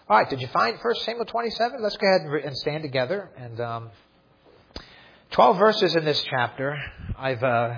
All right, did you find 1 Samuel 27? Let's go ahead and stand together. And 12 verses in this chapter. I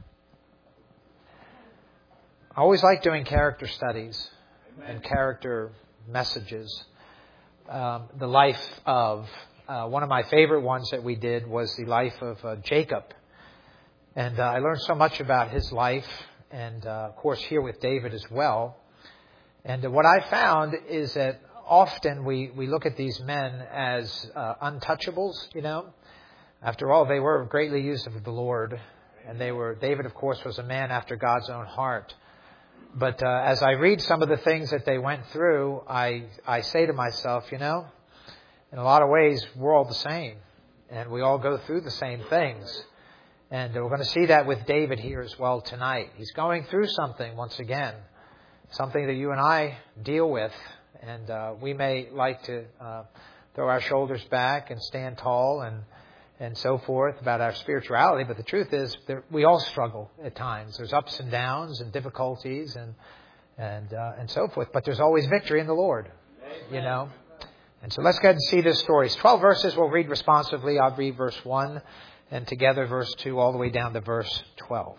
always like doing character studies and character messages. The life of one of my favorite ones that we did was the life of Jacob. And I learned so much about his life and, of course, here with David as well. And what I found is that often we look at these men as untouchables, you know. After all, they were greatly used of the Lord. And David, of course, was a man after God's own heart. But as I read some of the things that they went through, I say to myself, you know, in a lot of ways, we're all the same. And we all go through the same things. And we're going to see that with David here as well tonight. He's going through something once again. Something that you and I deal with. And we may like to throw our shoulders back and stand tall and so forth about our spirituality. But the truth is that we all struggle at times. There's ups and downs and difficulties and so forth. But there's always victory in the Lord, you know. And so let's go ahead and see this story. It's 12 verses. We'll read responsively. I'll read verse 1 and together verse 2 all the way down to verse 12.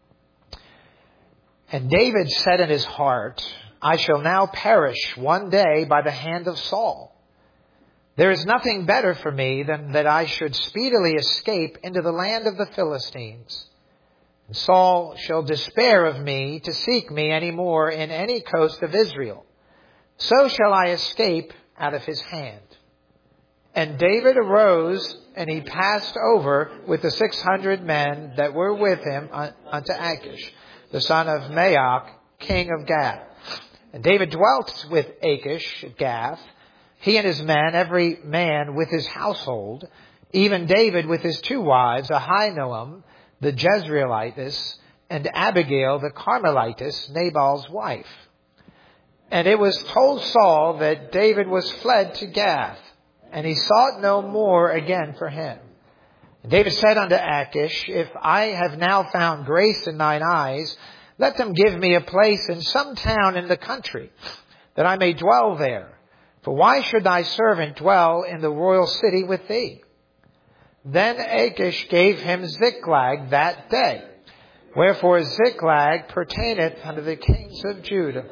And David said in his heart, I shall now perish one day by the hand of Saul. There is nothing better for me than that I should speedily escape into the land of the Philistines. And Saul shall despair of me to seek me any more in any coast of Israel. So shall I escape out of his hand. And David arose, and he passed over with the 600 men that were with him unto Achish, the son of Maoch, king of Gath. And David dwelt with Achish at Gath, he and his men, every man with his household, even David with his two wives, Ahinoam, the Jezreelitess, and Abigail, the Carmelitess, Nabal's wife. And it was told Saul that David was fled to Gath, and he sought no more again for him. And David said unto Achish, If I have now found grace in thine eyes, let them give me a place in some town in the country, that I may dwell there. For why should thy servant dwell in the royal city with thee? Then Achish gave him Ziklag that day. Wherefore Ziklag pertaineth unto the kings of Judah.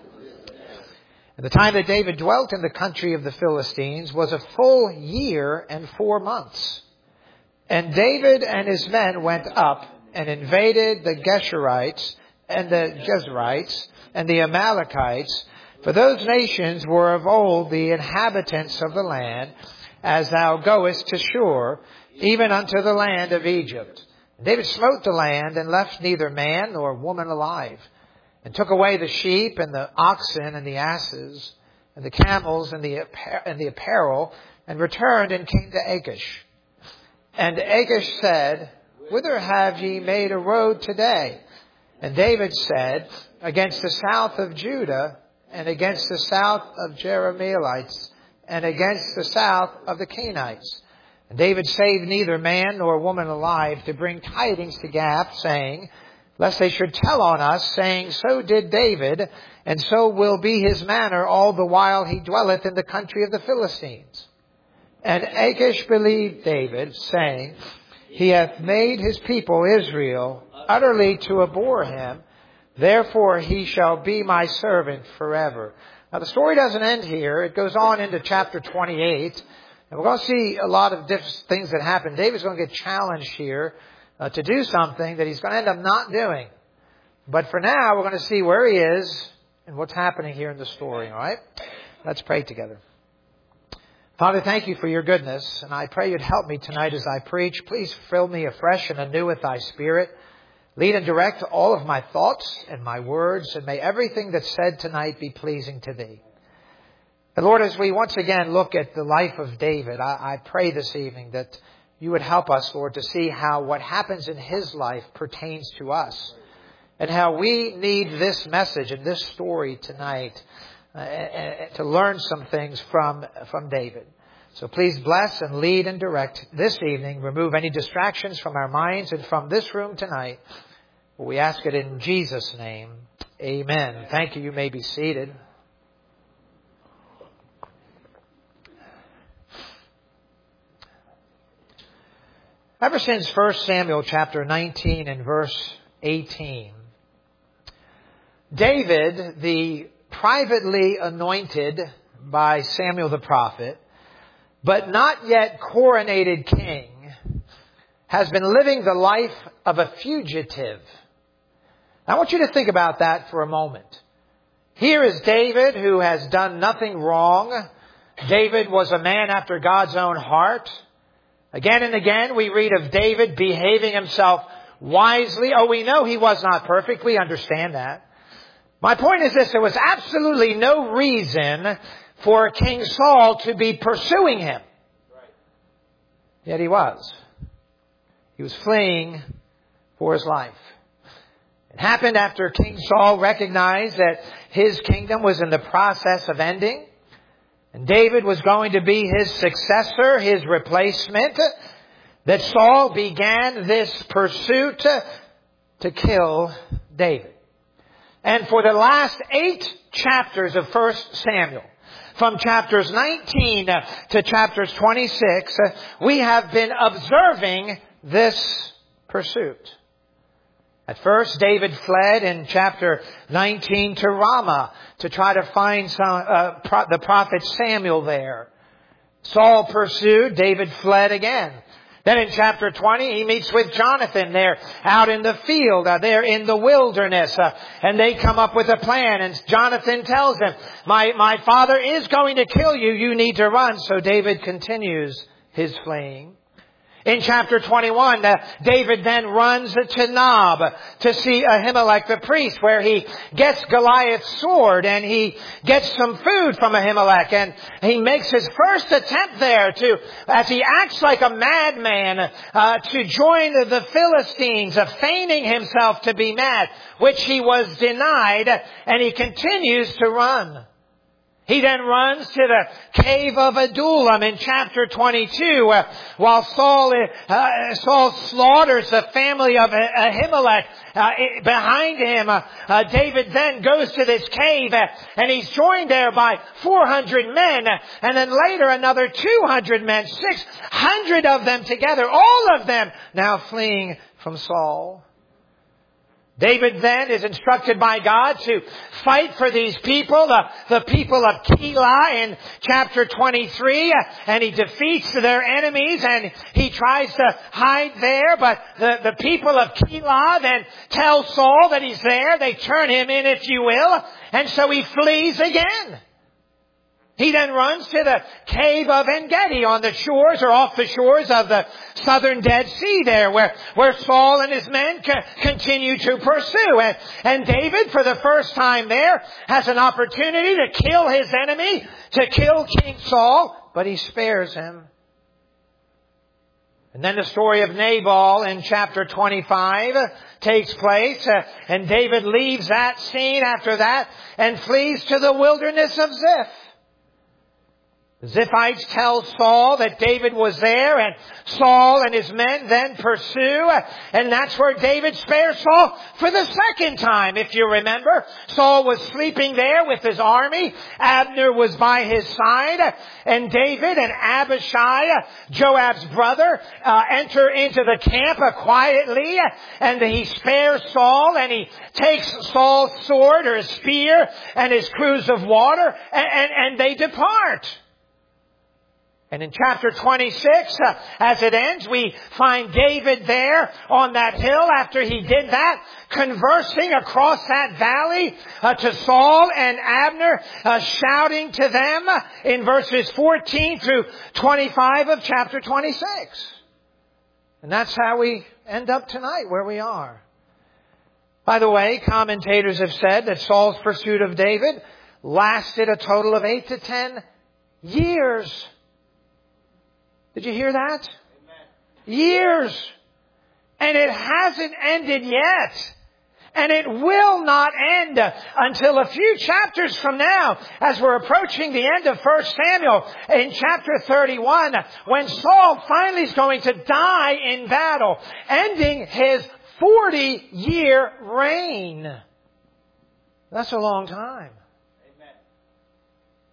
And the time that David dwelt in the country of the Philistines was a full year and 4 months. And David and his men went up and invaded the Geshurites and the Jezreites and the Amalekites, for those nations were of old the inhabitants of the land, as thou goest to Shur, even unto the land of Egypt. And David smote the land and left neither man nor woman alive, and took away the sheep and the oxen and the asses and the camels and the apparel, and returned and came to Achish. And Achish said, Whither have ye made a road today? And David said, Against the south of Judah, and against the south of Jerahmeelites, and against the south of the Kenites. And David saved neither man nor woman alive to bring tidings to Gath, saying, Lest they should tell on us, saying, So did David, and so will be his manner all the while he dwelleth in the country of the Philistines. And Achish believed David, saying, He hath made his people Israel utterly to abhor him, therefore he shall be my servant forever. Now the story doesn't end here. It goes on into chapter 28. And we're going to see a lot of different things that happen. David's going to get challenged here to do something that he's going to end up not doing. But for now, we're going to see where he is and what's happening here in the story. All right? Let's pray together. Father, thank you for your goodness. And I pray you'd help me tonight as I preach. Please fill me afresh and anew with thy Spirit. Lead and direct all of my thoughts and my words. And may everything that's said tonight be pleasing to thee. And Lord, as we once again look at the life of David, I pray this evening that you would help us, Lord, to see how what happens in his life pertains to us. And how we need this message and this story tonight to learn some things from David. So please bless and lead and direct this evening. Remove any distractions from our minds and from this room tonight. We ask it in Jesus' name. Amen. Thank you. You may be seated. Ever since 1 Samuel chapter 19 and verse 18, David, the privately anointed by Samuel the prophet, but not yet coronated king, has been living the life of a fugitive. I want you to think about that for a moment. Here is David, who has done nothing wrong. David was a man after God's own heart. Again and again, we read of David behaving himself wisely. Oh, we know he was not perfect. We understand that. My point is this: there was absolutely no reason for King Saul to be pursuing him. Yet he was. He was fleeing for his life. It happened after King Saul recognized that his kingdom was in the process of ending, and David was going to be his successor, his replacement, that Saul began this pursuit to kill David. And for the last 8 chapters of 1 Samuel, from chapters 19 to chapters 26, we have been observing this pursuit. At first, David fled in chapter 19 to Ramah to try to find the prophet Samuel there. Saul pursued. David fled again. Then in chapter 20, he meets with Jonathan there out in the field, there in the wilderness. And they come up with a plan. And Jonathan tells him, my father is going to kill you. You need to run. So David continues his fleeing. In chapter 21, David then runs to Nob to see Ahimelech the priest, where he gets Goliath's sword and he gets some food from Ahimelech, and he makes his first attempt there as he acts like a madman, to join the Philistines, feigning himself to be mad, which he was denied, and he continues to run. He then runs to the cave of Adullam in chapter 22, while Saul slaughters the family of Ahimelech behind him. David then goes to this cave, and he's joined there by 400 men, and then later another 200 men, 600 of them together, all of them now fleeing from Saul. David then is instructed by God to fight for these people, the people of Keilah in chapter 23, and he defeats their enemies and he tries to hide there, but the people of Keilah then tell Saul that he's there. They turn him in, if you will, and so he flees again. He then runs to the cave of En-Gedi on the shores or off the shores of the southern Dead Sea there, where Saul and his men continue to pursue. And David, for the first time there, has an opportunity to kill his enemy, to kill King Saul, but he spares him. And then the story of Nabal in chapter 25 takes place, and David leaves that scene after that and flees to the wilderness of Ziph. The Ziphites tell Saul that David was there, and Saul and his men then pursue, and that's where David spares Saul for the second time, if you remember. Saul was sleeping there with his army. Abner was by his side, and David and Abishai, Joab's brother, enter into the camp quietly, and he spares Saul, and he takes Saul's sword or his spear and his cruse of water, and they depart. And in chapter 26, as it ends, we find David there on that hill after he did that, conversing across that valley to Saul and Abner, shouting to them in verses 14 through 25 of chapter 26. And that's how we end up tonight, where we are. By the way, commentators have said that Saul's pursuit of David lasted a total of 8 to 10 years. Did you hear that? Amen. Years. And it hasn't ended yet. And it will not end until a few chapters from now, as we're approaching the end of 1 Samuel in chapter 31, when Saul finally is going to die in battle, ending his 40-year reign. That's a long time.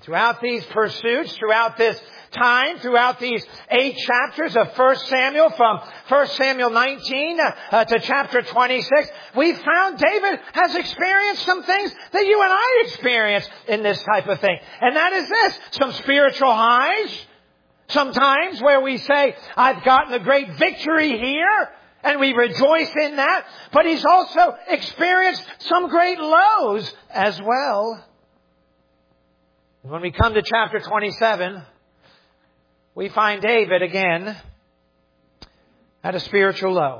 Throughout these pursuits, throughout this time, throughout these 8 chapters of 1 Samuel, from 1 Samuel 19 to chapter 26, we found David has experienced some things that you and I experience in this type of thing. And that is this, some spiritual highs, sometimes where we say, I've gotten a great victory here, and we rejoice in that. But he's also experienced some great lows as well. When we come to chapter 27, we find David again at a spiritual low.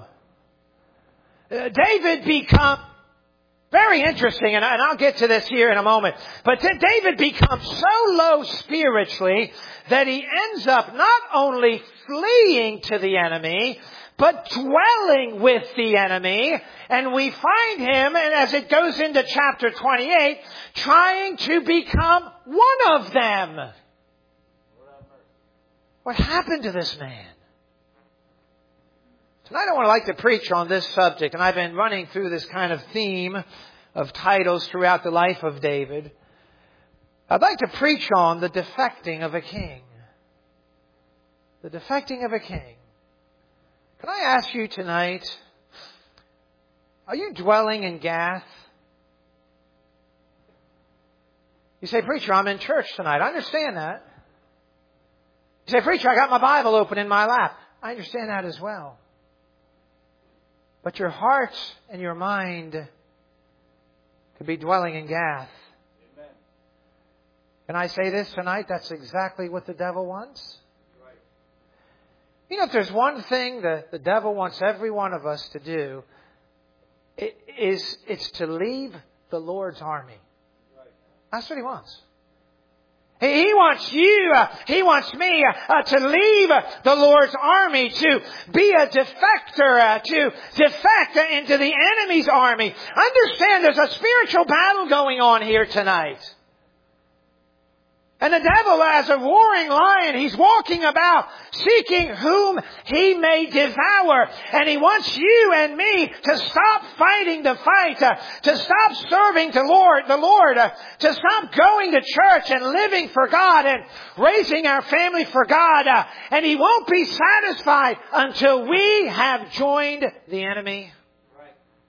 David becomes very interesting, and I'll get to this here in a moment. But David becomes so low spiritually that he ends up not only fleeing to the enemy, but dwelling with the enemy. And we find him, and as it goes into chapter 28, trying to become one of them. What happened to this man? Tonight I would like to preach on this subject, and I've been running through this kind of theme of titles throughout the life of David. I'd like to preach on the defecting of a king. The defecting of a king. Can I ask you tonight, are you dwelling in Gath? You say, preacher, I'm in church tonight. I understand that. You say, preacher, I got my Bible open in my lap. I understand that as well. But your heart and your mind could be dwelling in Gath. Amen. Can I say this tonight? That's exactly what the devil wants. Right. You know, if there's one thing that the devil wants every one of us to do, it's to leave the Lord's army. Right. That's what he wants. He wants you, he wants me to leave the Lord's army, to be a defector, to defect into the enemy's army. Understand there's a spiritual battle going on here tonight. And the devil, as a roaring lion, he's walking about seeking whom he may devour. And he wants you and me to stop fighting the fight, to stop serving the Lord, to stop going to church and living for God and raising our family for God. And he won't be satisfied until we have joined the enemy. Right.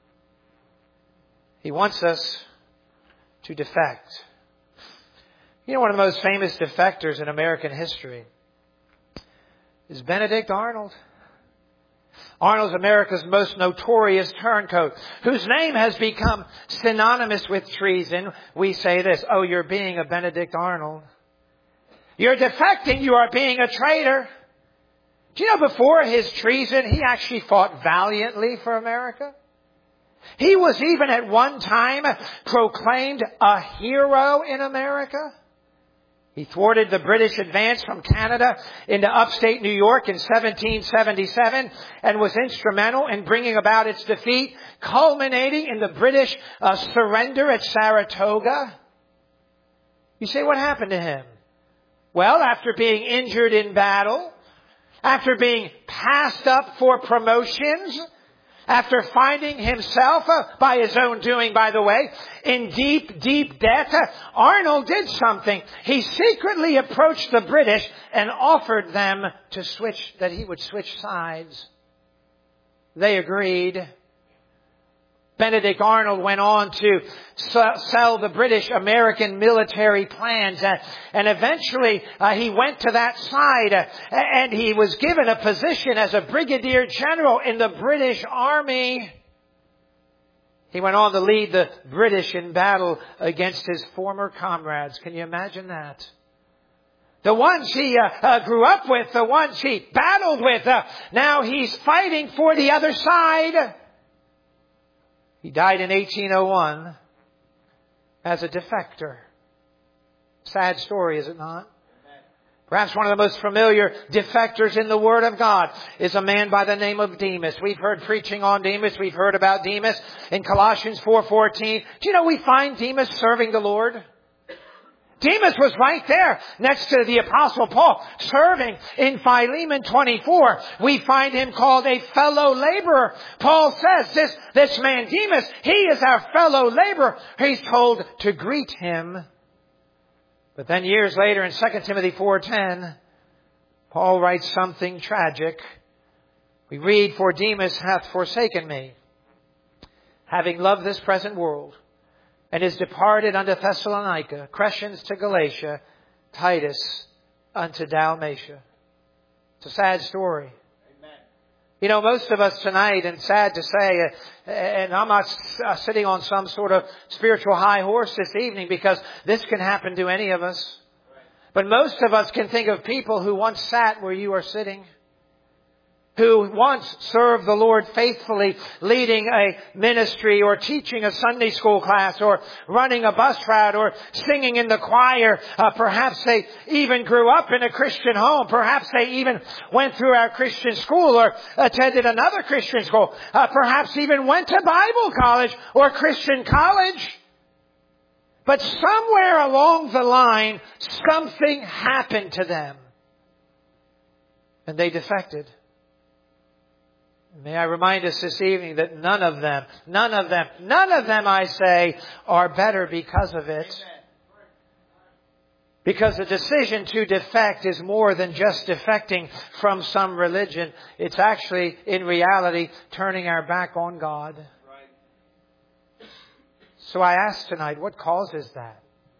He wants us to defect. You know, one of the most famous defectors in American history is Benedict Arnold. Arnold's America's most notorious turncoat, whose name has become synonymous with treason. We say this, oh, you're being a Benedict Arnold. You're defecting, you are being a traitor. Do you know before his treason, he actually fought valiantly for America? He was even at one time proclaimed a hero in America. He thwarted the British advance from Canada into upstate New York in 1777 and was instrumental in bringing about its defeat, culminating in the British surrender at Saratoga. You say, what happened to him? Well, after being injured in battle, after being passed up for promotions, after finding himself, by his own doing, by the way, in deep, deep debt, Arnold did something. He secretly approached the British and offered them that he would switch sides. They agreed. Benedict Arnold went on to sell the British American military plans, and eventually he went to that side, and he was given a position as a brigadier general in the British Army. He went on to lead the British in battle against his former comrades. Can you imagine that? The ones he grew up with, the ones he battled with, now he's fighting for the other side. He died in 1801 as a defector. Sad story, is it not? Perhaps one of the most familiar defectors in the Word of God is a man by the name of Demas. We've heard preaching on Demas. We've heard about Demas in Colossians 4:14. Do you know we find Demas serving the Lord? Demas was right there next to the Apostle Paul, serving in Philemon 24. We find him called a fellow laborer. Paul says this man Demas, he is our fellow laborer. He's told to greet him. But then years later in 2 Timothy 4:10, Paul writes something tragic. We read, "For Demas hath forsaken me, having loved this present world, and is departed unto Thessalonica, Crescens to Galatia, Titus unto Dalmatia." It's a sad story. Amen. You know, most of us tonight, and sad to say, and I'm not sitting on some sort of spiritual high horse this evening, because this can happen to any of us. But most of us can think of people who once sat where you are sitting, who once served the Lord faithfully, leading a ministry or teaching a Sunday school class or running a bus route or singing in the choir. Perhaps they even grew up in a Christian home. Perhaps they even went through our Christian school or attended another Christian school. Perhaps even went to Bible college or Christian college. But somewhere along the line, something happened to them. And they defected. May I remind us this evening that none of them, I say, are better because of it. Because the decision to defect is more than just defecting from some religion. It's actually, in reality, turning our back on God. So I ask tonight, what causes that?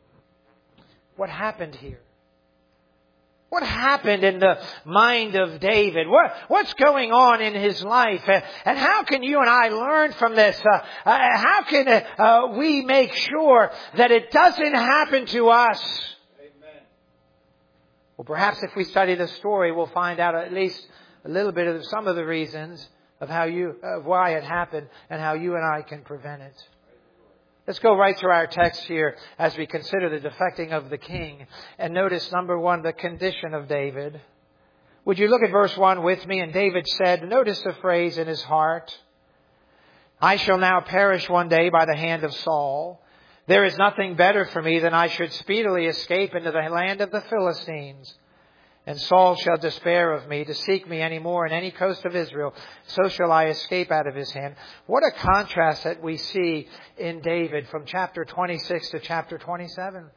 What happened here? What happened in the mind of David? What's going on in his life? And how can you and I learn from this? How can we make sure that it doesn't happen to us? Amen. Well, perhaps if we study the story, we'll find out at least a little bit of some of the reasons of why it happened and how you and I can prevent it. Let's go right to our text here as we consider the defecting of the king. And notice, number one, the condition of David. Would you look at verse 1 with me? And David said, notice the phrase in his heart, "I shall now perish one day by the hand of Saul. There is nothing better for me than I should speedily escape into the land of the Philistines. And Saul shall despair of me to seek me any more in any coast of Israel. So shall I escape out of his hand." What a contrast that we see in David from chapter 26 to chapter 27.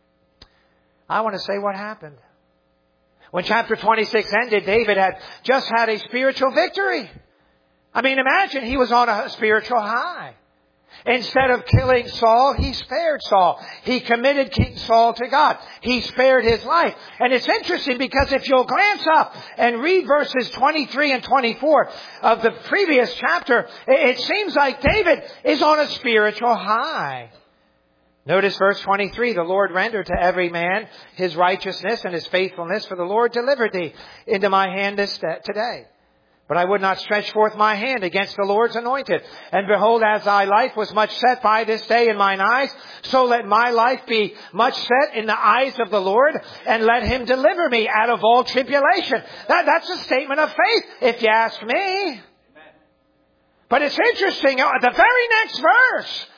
I want to say what happened. When chapter 26 ended, David had just had a spiritual victory. I mean, imagine he was on a spiritual high. Instead of killing Saul, he spared Saul. He committed King Saul to God. He spared his life. And it's interesting because if you'll glance up and read verses 23 and 24 of the previous chapter, it seems like David is on a spiritual high. Notice verse 23, "The Lord rendered to every man his righteousness and his faithfulness, for the Lord delivered thee into my hand today. But I would not stretch forth my hand against the Lord's anointed. And behold, as thy life was much set by this day in mine eyes, so let my life be much set in the eyes of the Lord, and let him deliver me out of all tribulation." That's a statement of faith, if you ask me. Amen. But it's interesting, the very next verse,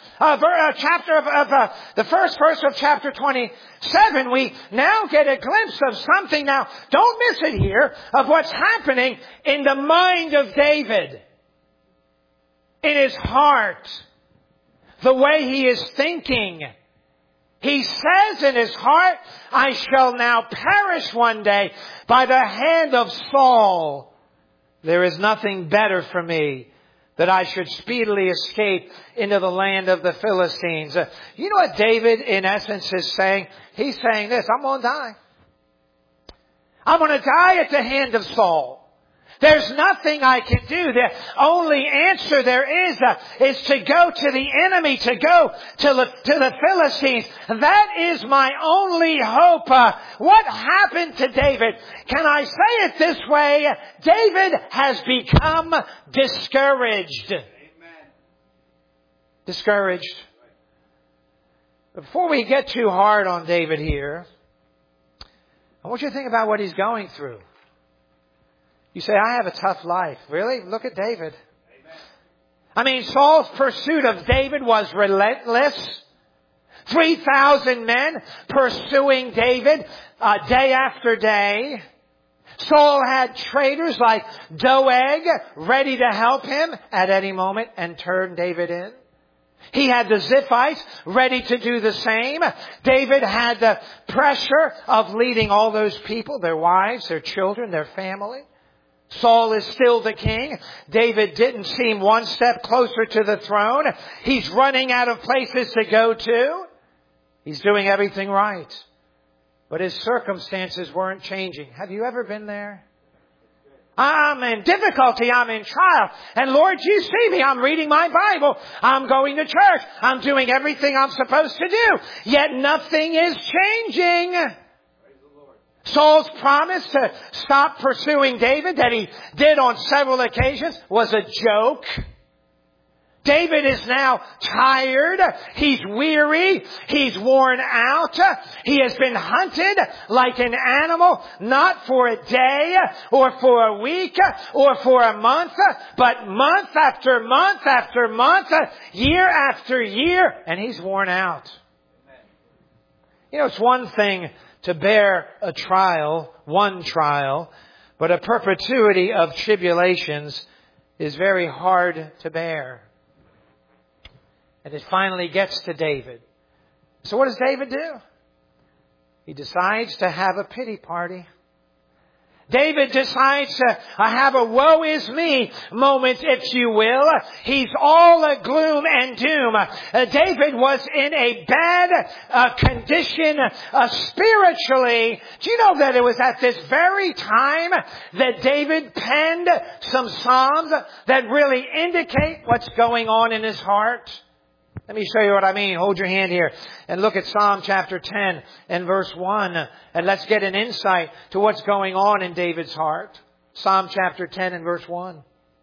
the first verse of chapter 27, we now get a glimpse of something. Now, don't miss it here, of what's happening in the mind of David. In his heart. The way he is thinking. He says in his heart, "I shall now perish one day by the hand of Saul. There is nothing better for me that I should speedily escape into the land of the Philistines." You know what David, in essence, is saying? He's saying this: I'm going to die. I'm going to die at the hand of Saul. There's nothing I can do. The only answer there is to go to the enemy, to go to the Philistines. That is my only hope. What happened to David? Can I say it this way? David has become discouraged. Amen. Discouraged. Before we get too hard on David here, I want you to think about what he's going through. You say, "I have a tough life." Really? Look at David. Amen. I mean, Saul's pursuit of David was relentless. 3,000 men pursuing David day after day. Saul had traitors like Doeg ready to help him at any moment and turn David in. He had the Ziphites ready to do the same. David had the pressure of leading all those people, their wives, their children, their family. Saul is still the king. David didn't seem one step closer to the throne. He's running out of places to go to. He's doing everything right. But his circumstances weren't changing. Have you ever been there? I'm in difficulty. I'm in trial. And Lord, you see me. I'm reading my Bible. I'm going to church. I'm doing everything I'm supposed to do. Yet nothing is changing. Saul's promise to stop pursuing David that he did on several occasions was a joke. David is now tired. He's weary. He's worn out. He has been hunted like an animal, not for a day or for a week or for a month, but month after month after month, year after year, and he's worn out. You know, it's one thing to bear a trial, one trial, but a perpetuity of tribulations is very hard to bear. And it finally gets to David. So what does David do? He decides to have a pity party. David decides to have a woe is me moment, if you will. He's all gloom and doom. David was in a bad condition spiritually. Do you know that it was at this very time that David penned some psalms that really indicate what's going on in his heart? Let me show you what I mean. Hold your hand here and look at Psalm chapter 10 and verse 1. And let's get an insight to what's going on in David's heart. Psalm chapter 10 and verse 1.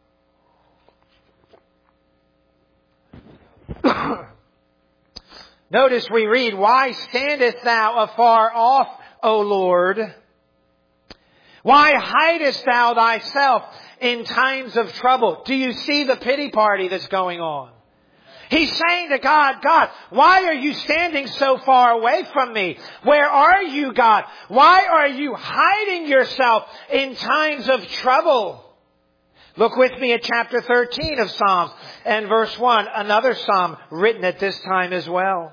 Notice we read, "Why standest thou afar off, O Lord? Why hidest thou thyself in times of trouble?" Do you see the pity party that's going on? He's saying to God, "God, why are you standing so far away from me? Where are you, God? Why are you hiding yourself in times of trouble?" Look with me at chapter 13 of Psalms and verse 1, another psalm written at this time as well.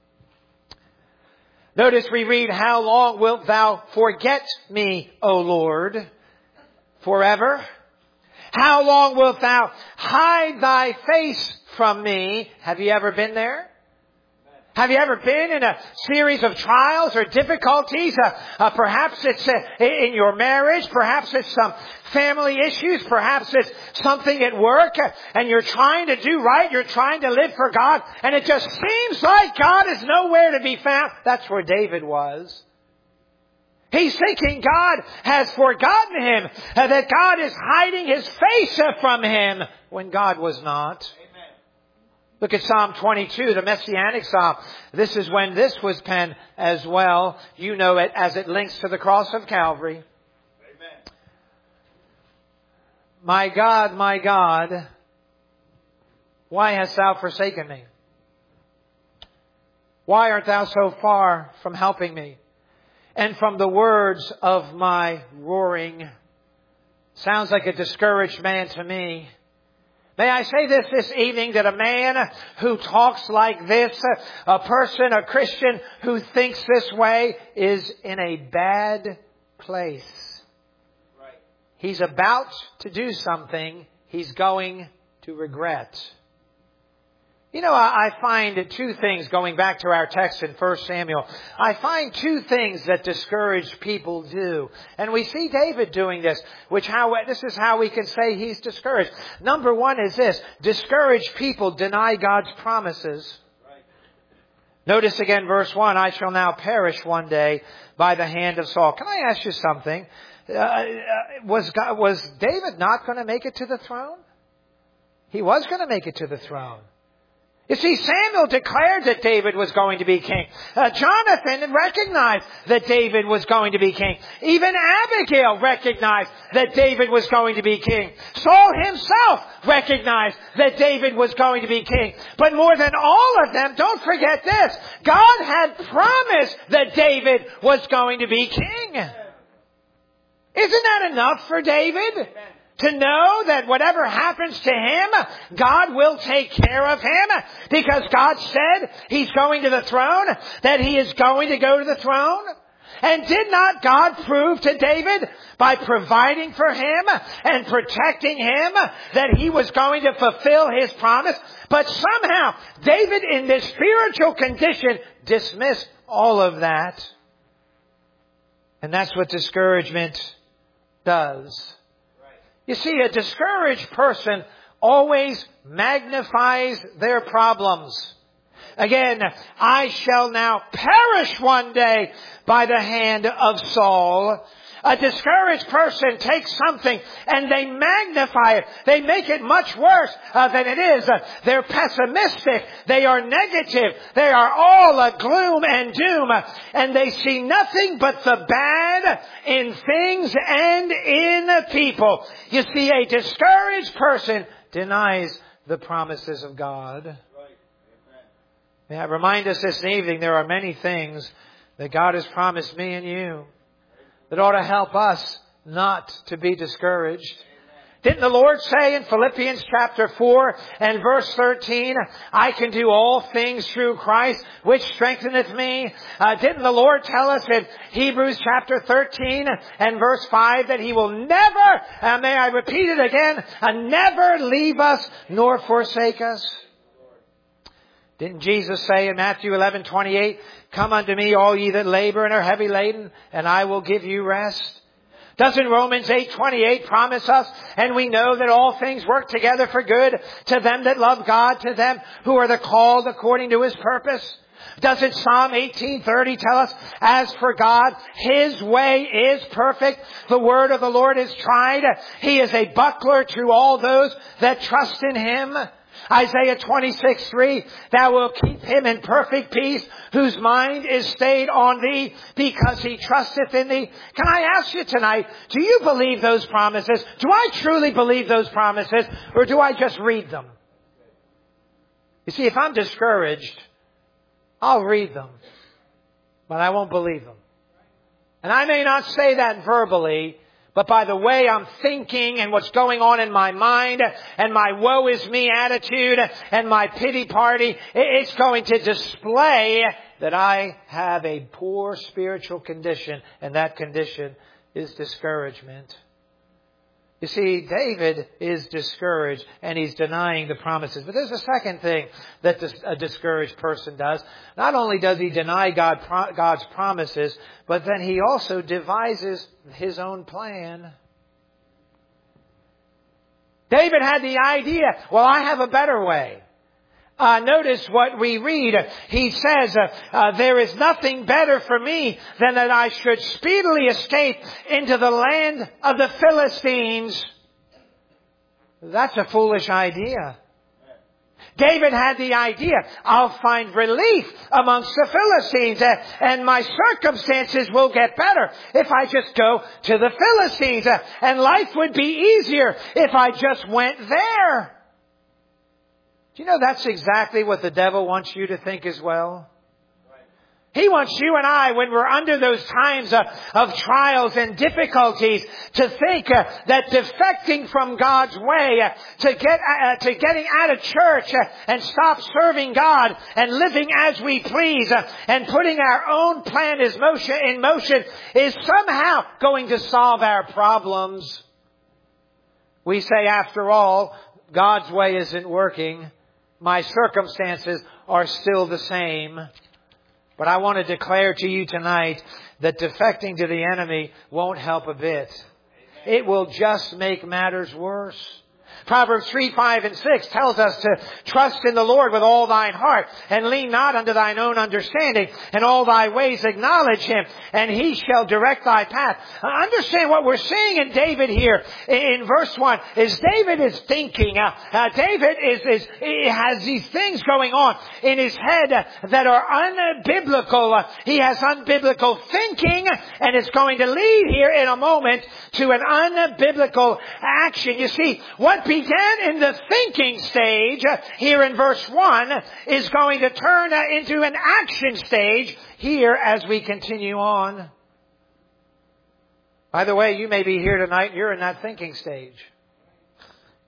Notice we read, "How long wilt thou forget me, O Lord? Forever? How long wilt thou hide thy face from me?" Have you ever been there? Have you ever been in a series of trials or difficulties? Perhaps it's in your marriage. Perhaps it's some family issues. Perhaps it's something at work. And you're trying to do right. You're trying to live for God. And it just seems like God is nowhere to be found. That's where David was. He's thinking God has forgotten him. That God is hiding his face from him when God was not. Look at Psalm 22, the Messianic Psalm. This is when this was penned as well. You know it as it links to the cross of Calvary. Amen. My God, why hast thou forsaken me? Why art thou so far from helping me? And from the words of my roaring. Sounds like a discouraged man to me. May I say this evening, that a man who talks like this, a person, a Christian who thinks this way, is in a bad place. Right. He's about to do something he's going to regret. You know, I find two things, going back to our text in 1 Samuel, I find two things that discouraged people do. And we see David doing this, this is how we can say he's discouraged. Number one is this: discouraged people deny God's promises. Right. Notice again verse 1, "I shall now perish one day by the hand of Saul." Can I ask you something? Was David not going to make it to the throne? He was going to make it to the throne. You see, Samuel declared that David was going to be king. Jonathan recognized that David was going to be king. Even Abigail recognized that David was going to be king. Saul himself recognized that David was going to be king. But more than all of them, don't forget this: God had promised that David was going to be king. Isn't that enough for David? To know that whatever happens to him, God will take care of him because God said He's going to the throne, that He is going to go to the throne. And did not God prove to David by providing for him and protecting him that He was going to fulfill His promise? But somehow David in this spiritual condition dismissed all of that. And that's what discouragement does. You see, a discouraged person always magnifies their problems. Again, I shall now perish one day by the hand of Saul. A discouraged person takes something and they magnify it. They make it much worse than it is. They're pessimistic. They are negative. They are all gloom and doom. And they see nothing but the bad in things and in people. You see, a discouraged person denies the promises of God. May I remind us this evening, there are many things that God has promised me and you that ought to help us not to be discouraged. Didn't the Lord say in Philippians chapter 4 and verse 13, I can do all things through Christ, which strengtheneth me? Didn't the Lord tell us in Hebrews chapter 13 and verse 5 that He will never, may I repeat it again, never leave us nor forsake us? Didn't Jesus say in Matthew 11:28, come unto me, all ye that labor and are heavy laden, and I will give you rest? Doesn't Romans 8:28 promise us, and we know that all things work together for good to them that love God, to them who are the called according to His purpose? Doesn't Psalm 18:30 tell us, as for God, His way is perfect. The word of the Lord is tried. He is a buckler to all those that trust in Him. Isaiah 26:3, thou wilt keep him in perfect peace, whose mind is stayed on thee, because he trusteth in thee. Can I ask you tonight, do you believe those promises? Do I truly believe those promises, or do I just read them? You see, if I'm discouraged, I'll read them, but I won't believe them. And I may not say that verbally, but by the way I'm thinking and what's going on in my mind and my woe is me attitude and my pity party, it's going to display that I have a poor spiritual condition, and that condition is discouragement. You see, David is discouraged and he's denying the promises. But there's a second thing that a discouraged person does. Not only does he deny God's promises, but then he also devises his own plan. David had the idea, well, I have a better way. Notice what we read. He says, there is nothing better for me than that I should speedily escape into the land of the Philistines. That's a foolish idea. David had the idea, I'll find relief amongst the Philistines and my circumstances will get better if I just go to the Philistines, and life would be easier if I just went there. Do you know that's exactly what the devil wants you to think as well? He wants you and I, when we're under those times of trials and difficulties, to think that defecting from God's way, to getting out of church and stop serving God and living as we please and putting our own plan in motion is somehow going to solve our problems. We say, after all, God's way isn't working. My circumstances are still the same. But I want to declare to you tonight that defecting to the enemy won't help a bit. It will just make matters worse. Proverbs 3, 5, and 6 tells us to trust in the Lord with all thine heart and lean not unto thine own understanding. In all thy ways acknowledge Him, and He shall direct thy path. Understand what we're seeing in David here in verse 1 is David is thinking. David has these things going on in his head that are unbiblical. He has unbiblical thinking, and it's going to lead here in a moment to an unbiblical action. You see, what began in the thinking stage here in verse 1 is going to turn into an action stage here as we continue on. By the way, you may be here tonight and you're in that thinking stage.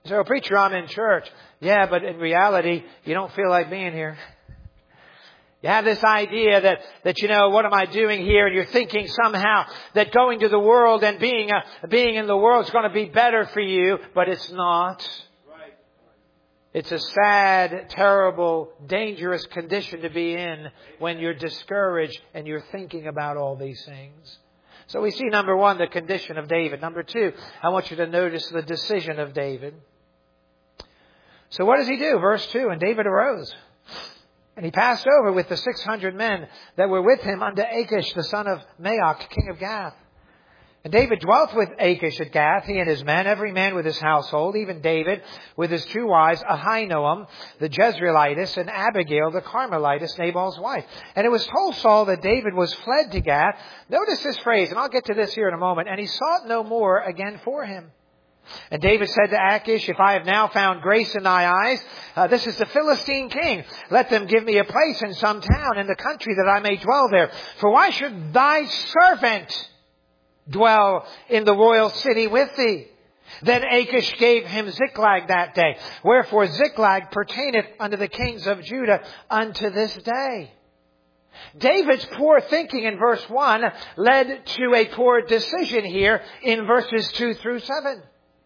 So, preacher, I'm in church. Yeah, but in reality, you don't feel like being here. You have this idea that what am I doing here? And you're thinking somehow that going to the world and being in the world is going to be better for you, but it's not. Right. It's a sad, terrible, dangerous condition to be in when you're discouraged and you're thinking about all these things. So we see, number one, the condition of David. Number two, I want you to notice the decision of David. So what does he do? Verse 2, and David arose. And he passed over with the 600 men that were with him unto Achish, the son of Maoch, king of Gath. And David dwelt with Achish at Gath, he and his men, every man with his household, even David with his two wives, Ahinoam, the Jezreelitess, and Abigail, the Carmelitess, Nabal's wife. And it was told Saul that David was fled to Gath. Notice this phrase, and I'll get to this here in a moment. And he sought no more again for him. And David said to Achish, if I have now found grace in thy eyes, this is the Philistine king. Let them give me a place in some town in the country that I may dwell there. For why should thy servant dwell in the royal city with thee? Then Achish gave him Ziklag that day. Wherefore Ziklag pertaineth unto the kings of Judah unto this day. David's poor thinking in verse 1 led to a poor decision here in verses 2 through 7.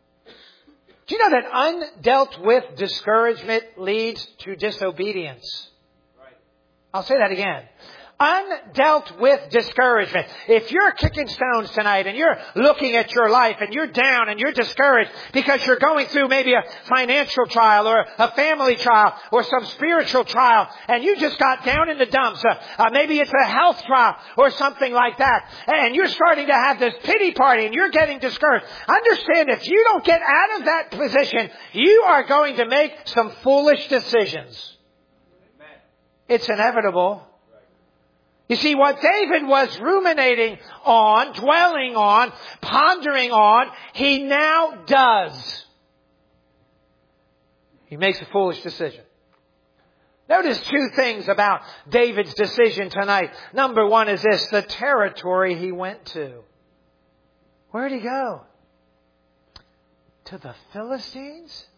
Do you know that undealt with discouragement leads to disobedience? Right. I'll say that again. Undealt with discouragement. If you're kicking stones tonight and you're looking at your life and you're down and you're discouraged because you're going through maybe a financial trial or a family trial or some spiritual trial and you just got down in the dumps, maybe it's a health trial or something like that, and you're starting to have this pity party and you're getting discouraged, understand if you don't get out of that position, you are going to make some foolish decisions. Amen. It's inevitable. You see, what David was ruminating on, dwelling on, pondering on, he now does. He makes a foolish decision. Notice two things about David's decision tonight. Number one is this, the territory he went to. Where'd he go? To the Philistines?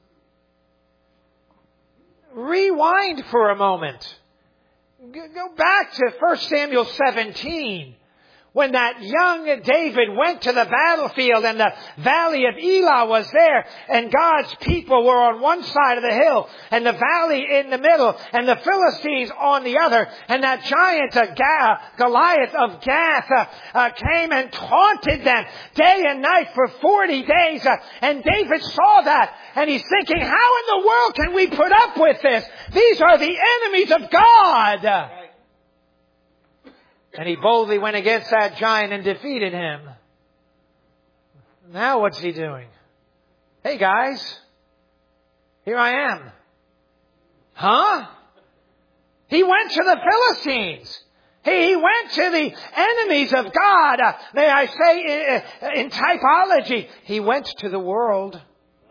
Rewind for a moment. Go back to 1 Samuel 17, when that young David went to the battlefield and the valley of Elah was there, and God's people were on one side of the hill and the valley in the middle and the Philistines on the other, and that giant Goliath of Gath came and taunted them day and night for 40 days, and David saw that and he's thinking, how in the world can we put up with this? These are the enemies of God. And he boldly went against that giant and defeated him. Now what's he doing? Hey guys, here I am. Huh? He went to the Philistines. He went to the enemies of God. May I say in typology, he went to the world.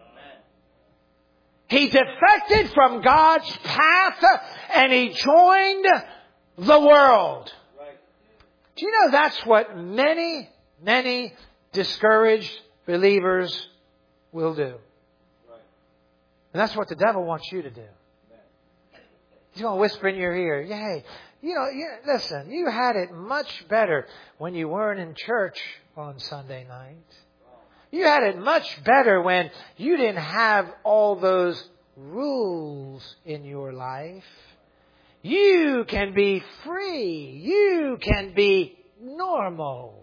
He defected from God's path and he joined the world. Do you know that's what many, many discouraged believers will do? And that's what the devil wants you to do. He's going to whisper in your ear, hey, listen, you had it much better when you weren't in church on Sunday night. You had it much better when you didn't have all those rules in your life. You can be free. You can be normal.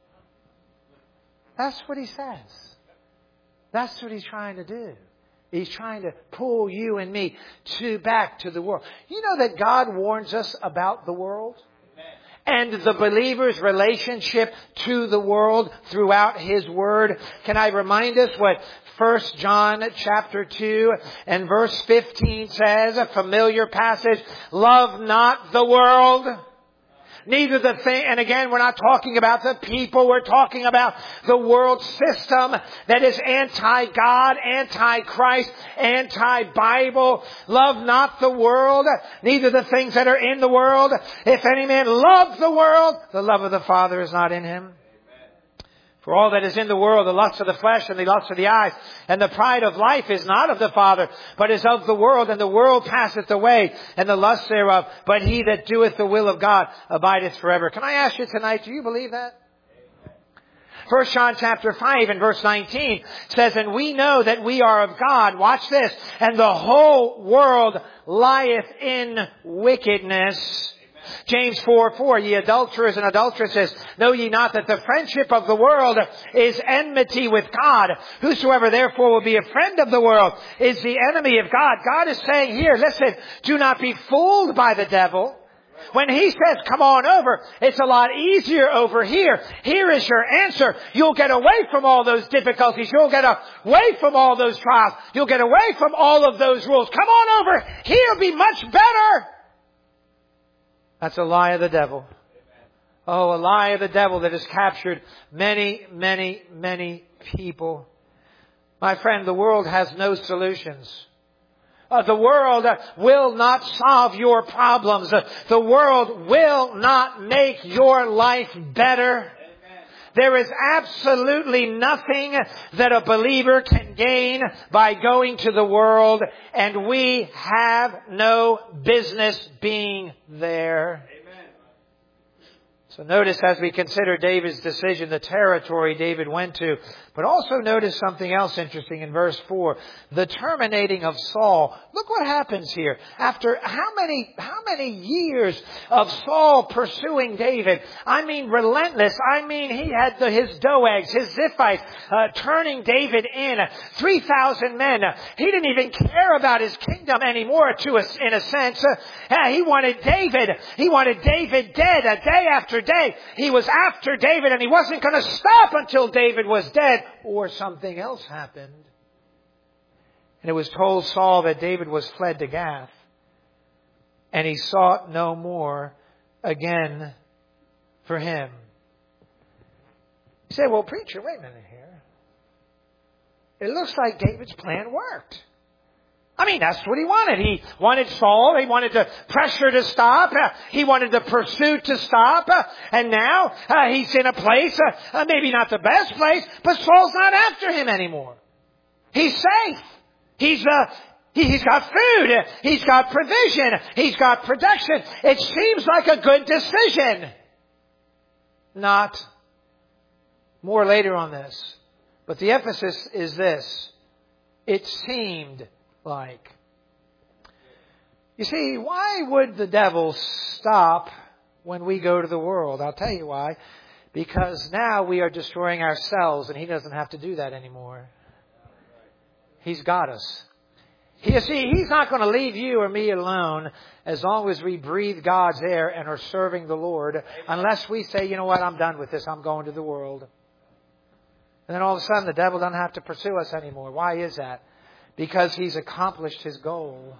That's what he says. That's what he's trying to do. He's trying to pull you and me back to the world. You know that God warns us about the world? And the believer's relationship to the world throughout His Word. Can I remind us what 1 John chapter 2 and verse 15 says, a familiar passage, love not the world. Neither the thing, and again, we're not talking about the people, we're talking about the world system that is anti-God, anti-Christ, anti-Bible. Love not the world, neither the things that are in the world. If any man love the world, the love of the Father is not in him. For all that is in the world, the lust of the flesh and the lust of the eyes and the pride of life is not of the Father, but is of the world. And the world passeth away and the lust thereof. But he that doeth the will of God abideth forever. Can I ask you tonight, do you believe that? 1 John chapter 5 and verse 19 says, and we know that we are of God. Watch this. And the whole world lieth in wickedness. James 4:4, ye adulterers and adulteresses, know ye not that the friendship of the world is enmity with God? Whosoever therefore will be a friend of the world is the enemy of God. God is saying here, listen, do not be fooled by the devil. When he says, come on over, it's a lot easier over here. Here is your answer. You'll get away from all those difficulties. You'll get away from all those trials. You'll get away from all of those rules. Come on over. Here'll be much better. That's a lie of the devil. Oh, a lie of the devil that has captured many, many, many people. My friend, the world has no solutions. The world will not solve your problems. The world will not make your life better. There is absolutely nothing that a believer can gain by going to the world, and we have no business being there. So notice as we consider David's decision, the territory David went to. But also notice something else interesting in verse 4. The terminating of Saul. Look what happens here. After how many years of Saul pursuing David? I mean relentless. I mean he had his Doegs, his Ziphites, turning David in. 3,000 men. He didn't even care about his kingdom anymore in a sense. He wanted David. He wanted David dead day after day. He was after David and he wasn't going to stop until David was dead or something else happened. And it was told Saul that David was fled to Gath, and he sought no more again for him. You say, well, preacher, wait a minute here. It looks like David's plan worked. I mean, that's what he wanted. He wanted Saul. He wanted the pressure to stop. He wanted the pursuit to stop. And now he's in a place, maybe not the best place, but Saul's not after him anymore. He's safe. He's got food. He's got provision. He's got protection. It seems like a good decision. Not more later on this. But the emphasis is this. It seemed like. You see, why would the devil stop when we go to the world? I'll tell you why. Because now we are destroying ourselves and he doesn't have to do that anymore. He's got us. You see, he's not going to leave you or me alone as long as we breathe God's air and are serving the Lord, unless we say, you know what, I'm done with this. I'm going to the world. And then all of a sudden the devil doesn't have to pursue us anymore. Why is that? Because he's accomplished his goal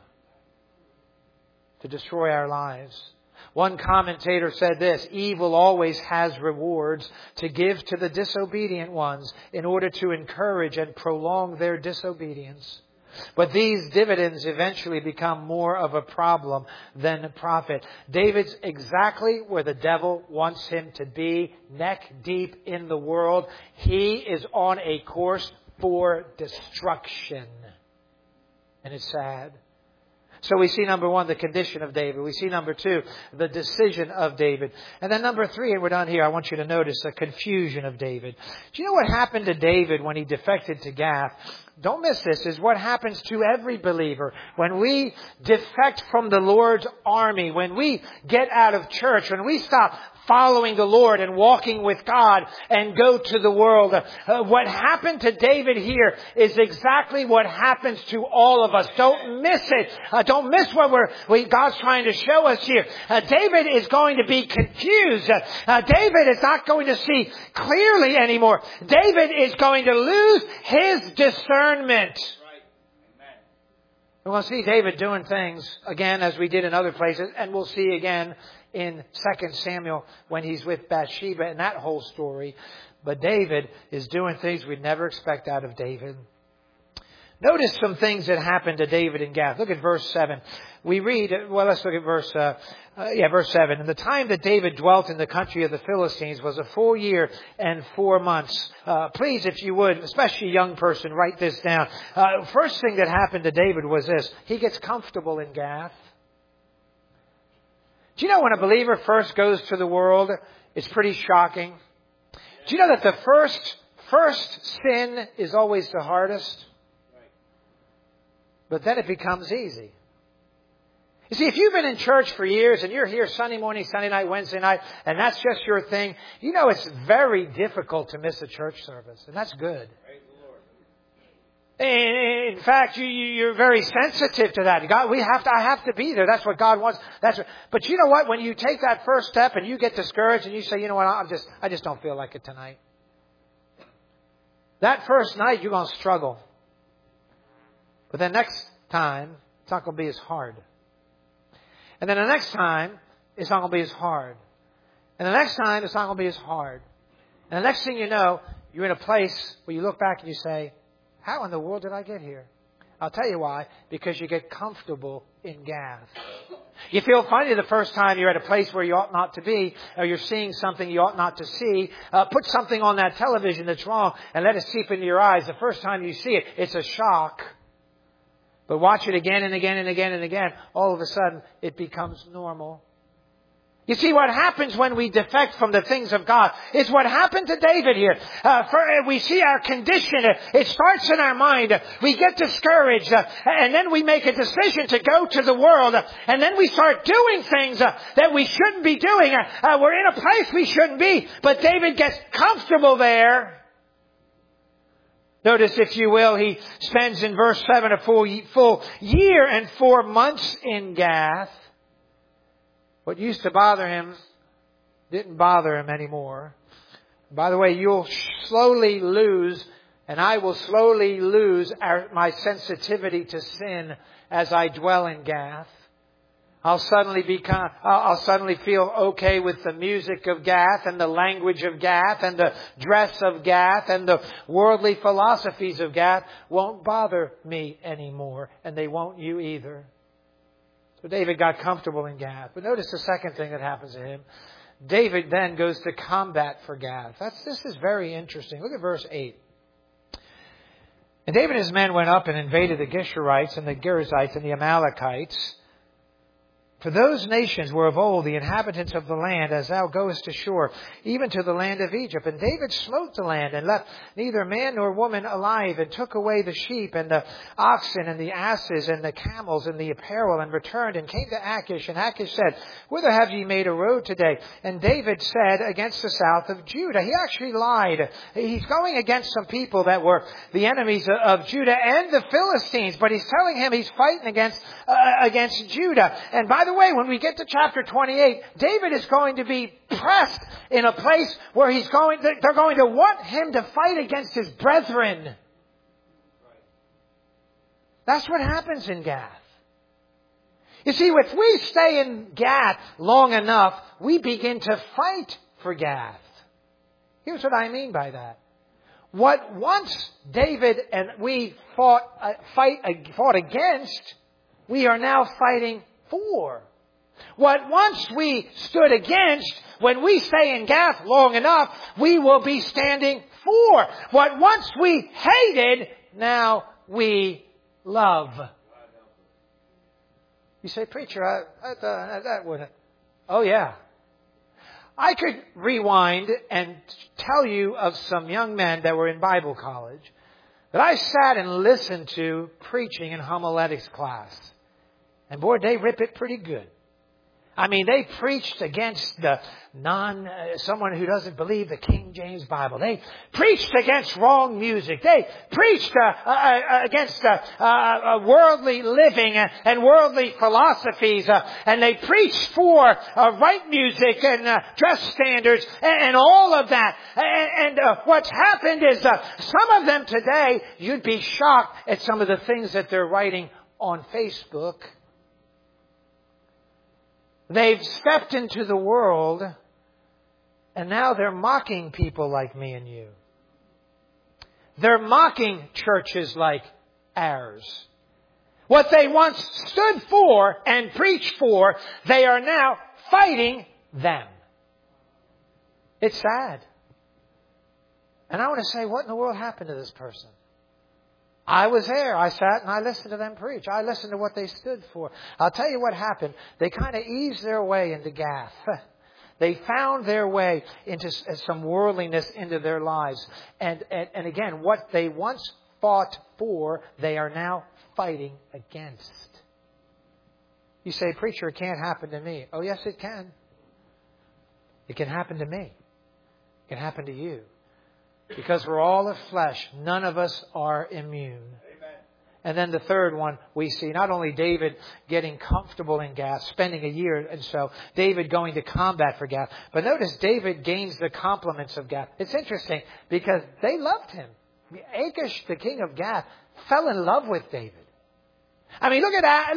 to destroy our lives. One commentator said this, evil always has rewards to give to the disobedient ones in order to encourage and prolong their disobedience. But these dividends eventually become more of a problem than a profit. David's exactly where the devil wants him to be, neck deep in the world. He is on a course for destruction. And it's sad. So we see number one, the condition of David. We see number two, the decision of David. And then number three, and we're done here, I want you to notice the confusion of David. Do you know what happened to David when he defected to Gath? Don't miss this, is what happens to every believer. When we defect from the Lord's army, when we get out of church, when we stop following the Lord and walking with God and go to the world. What happened to David here is exactly what happens to all of us. Don't miss it. Don't miss what God's trying to show us here. David is going to be confused. David is not going to see clearly anymore. David is going to lose his discernment. We're going to see David doing things again as we did in other places, and we'll see again in 2 Samuel when he's with Bathsheba and that whole story. But David is doing things we'd never expect out of David. Notice some things that happened to David in Gath. Look at verse 7. We read, let's look at verse 7. And the time that David dwelt in the country of the Philistines was a full year and 4 months. Please, if you would, especially a young person, write this down. First thing that happened to David was this. He gets comfortable in Gath. Do you know when a believer first goes to the world, it's pretty shocking? Do you know that the first sin is always the hardest? But then it becomes easy. You see, if you've been in church for years and you're here Sunday morning, Sunday night, Wednesday night, and that's just your thing, you know it's very difficult to miss a church service. And that's good. In fact, you're very sensitive to that. God, I have to be there. That's what God wants. But you know what? When you take that first step and you get discouraged and you say, you know what, I just don't feel like it tonight. That first night, you're going to struggle. But then next time, it's not going to be as hard. And then the next time, it's not going to be as hard. And the next time, it's not going to be as hard. And the next thing you know, you're in a place where you look back and you say, how in the world did I get here? I'll tell you why. Because you get comfortable in Gath. You feel funny the first time you're at a place where you ought not to be, or you're seeing something you ought not to see. Put something on that television that's wrong and let it seep into your eyes. The first time you see it, it's a shock. But watch it again and again and again and again. All of a sudden, it becomes normal. You see, what happens when we defect from the things of God is what happened to David here. We see our condition. It starts in our mind. We get discouraged. And then we make a decision to go to the world. And then we start doing things that we shouldn't be doing. We're in a place we shouldn't be. But David gets comfortable there. Notice, if you will, he spends in verse 7 a full year and 4 months in Gath. What used to bother him didn't bother him anymore. By the way, you'll slowly lose, and I will slowly lose my sensitivity to sin as I dwell in Gath. I'll suddenly feel okay with the music of Gath and the language of Gath and the dress of Gath and the worldly philosophies of Gath won't bother me anymore, and they won't you either. So David got comfortable in Gath. But notice the second thing that happens to him. David then goes to combat for Gath. This is very interesting. Look at verse 8. And David and his men went up and invaded the Geshurites and the Girzites and the Amalekites. For those nations were of old the inhabitants of the land, as thou goest ashore, even to the land of Egypt. And David smote the land, and left neither man nor woman alive, and took away the sheep, and the oxen, and the asses, and the camels, and the apparel, and returned, and came to Achish. And Achish said, Whither have ye made a road today? And David said, Against the south of Judah. He actually lied. He's going against some people that were the enemies of Judah and the Philistines, but he's telling him he's fighting against Judah. And by the way, when we get to chapter 28, David is going to be pressed in a place where they're going to want him to fight against his brethren. That's what happens in Gath. You see, if we stay in Gath long enough, we begin to fight for Gath. Here's what I mean by that. What once David and we fought against, we are now fighting for. What once we stood against, when we stay in Gath long enough, we will be standing for. What once we hated, now we love. You say, preacher, that wouldn't. Oh yeah. I could rewind and tell you of some young men that were in Bible college that I sat and listened to preaching in homiletics class. And boy, they rip it pretty good. I mean, they preached against someone who doesn't believe the King James Bible. They preached against wrong music. They preached against worldly living and worldly philosophies. And they preached for right music and dress standards and all of that. And what's happened is some of them today, you'd be shocked at some of the things that they're writing on Facebook. They've stepped into the world, and now they're mocking people like me and you. They're mocking churches like ours. What they once stood for and preached for, they are now fighting them. It's sad. And I want to say, what in the world happened to this person? I was there. I sat and I listened to them preach. I listened to what they stood for. I'll tell you what happened. They kind of eased their way into Gath. They found their way into some worldliness into their lives. And again, what they once fought for, they are now fighting against. You say, preacher, it can't happen to me. Oh, yes, it can. It can happen to me. It can happen to you. Because we're all of flesh. None of us are immune. Amen. And then the third one, we see not only David getting comfortable in Gath, spending a year and so, David going to combat for Gath. But notice David gains the compliments of Gath. It's interesting because they loved him. Achish, the king of Gath, fell in love with David. I mean, look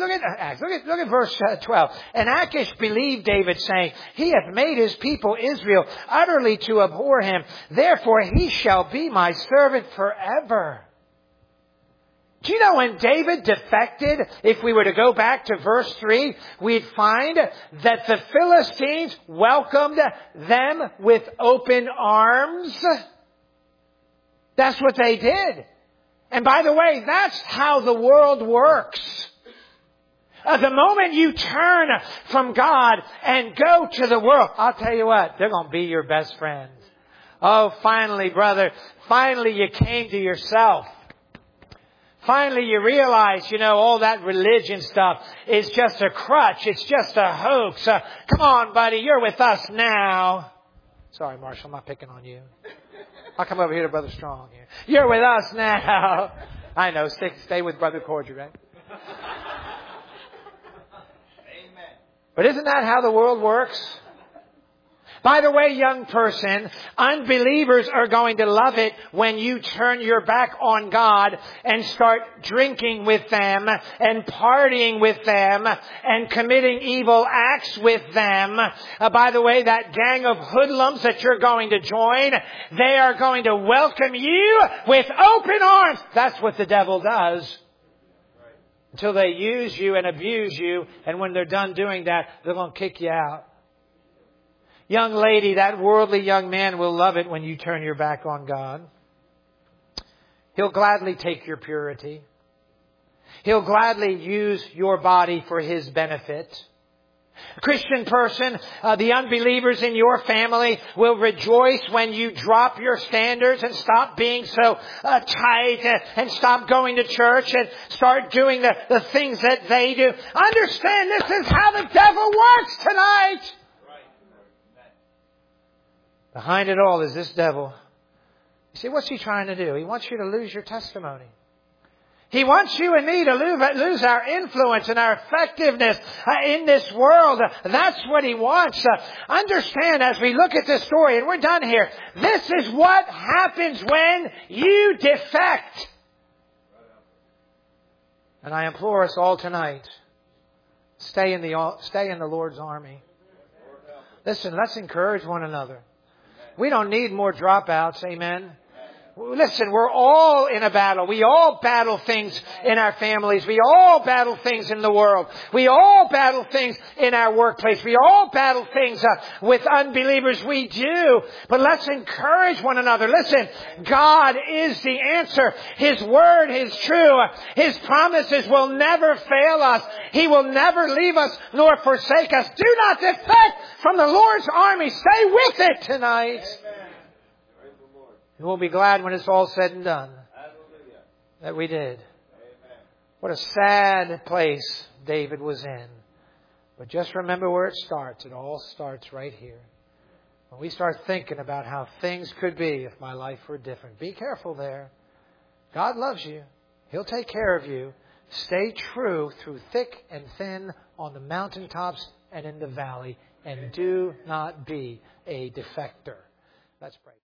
at verse 12. And Achish believed David, saying, He hath made his people Israel utterly to abhor him. Therefore he shall be my servant forever. Do you know when David defected, if we were to go back to verse 3, we'd find that the Philistines welcomed them with open arms? That's what they did. And by the way, that's how the world works. The moment you turn from God and go to the world, I'll tell you what, they're going to be your best friends. Oh, finally, brother, finally you came to yourself. Finally you realize, all that religion stuff is just a crutch. It's just a hoax. Come on, buddy, you're with us now. Sorry, Marshall, I'm not picking on you. I'll come over here to Brother Strong here. You're with us now. I know. Stay with Brother Cordier, right? Amen. But isn't that how the world works? By the way, young person, unbelievers are going to love it when you turn your back on God and start drinking with them and partying with them and committing evil acts with them. By the way, that gang of hoodlums that you're going to join, they are going to welcome you with open arms. That's what the devil does. Until they use you and abuse you, and when they're done doing that, they're going to kick you out. Young lady, that worldly young man will love it when you turn your back on God. He'll gladly take your purity. He'll gladly use your body for His benefit. Christian person, the unbelievers in your family will rejoice when you drop your standards and stop being so tight and stop going to church and start doing the things that they do. Understand, this is how the devil works tonight. Behind it all is this devil. You see, what's he trying to do? He wants you to lose your testimony. He wants you and me to lose our influence and our effectiveness in this world. That's what he wants. Understand, as we look at this story, and we're done here, this is what happens when you defect. And I implore us all tonight, stay in the Lord's army. Listen, let's encourage one another. We don't need more dropouts. Amen. Listen, we're all in a battle. We all battle things in our families. We all battle things in the world. We all battle things in our workplace. We all battle things with unbelievers. We do. But let's encourage one another. Listen, God is the answer. His word is true. His promises will never fail us. He will never leave us nor forsake us. Do not defect from the Lord's army. Stay with it tonight. Amen. And we'll be glad when it's all said and done. Hallelujah. That we did. Amen. What a sad place David was in. But just remember where it starts. It all starts right here. When we start thinking about how things could be if my life were different. Be careful there. God loves you. He'll take care of you. Stay true through thick and thin on the mountaintops and in the valley. And do not be a defector. Let's pray.